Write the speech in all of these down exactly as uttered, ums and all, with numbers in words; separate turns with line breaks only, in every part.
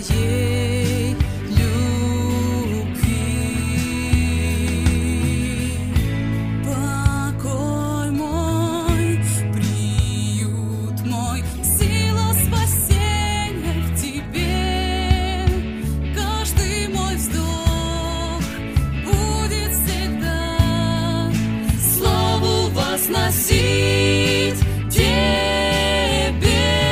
Твоей любви. Покой мой, приют мой, сила спасения в Тебе. Каждый мой вздох будет всегда славу возносить Тебе.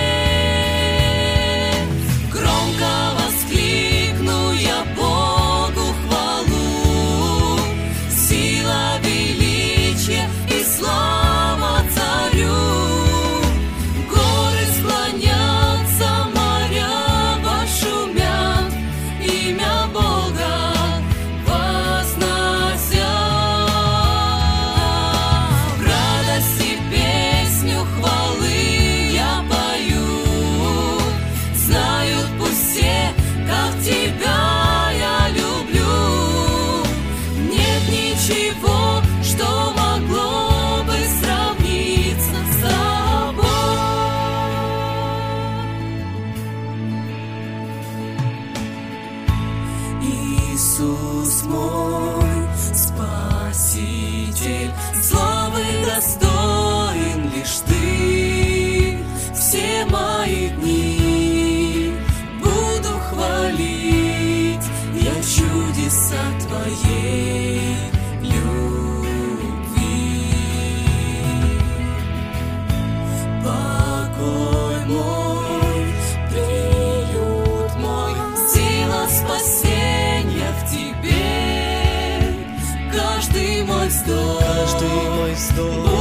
Громко воскликну я Богу хвалу, сила, величие и слава Царю. Горы склонятся, моря вошумят, имя Бога вознося. В радости песню хвалы я пою, знают пусть все, как Тебя я люблю. Нет ничего, что могло бы сравниться с Тобой. Иисус мой Спаситель, славы достоин лишь Ты. Все мои дни буду хвалить я чудеса Твоей любви. Покой мой, приют мой, сила спасения в Тебе. Каждый мой вздох,
Каждый мой вздох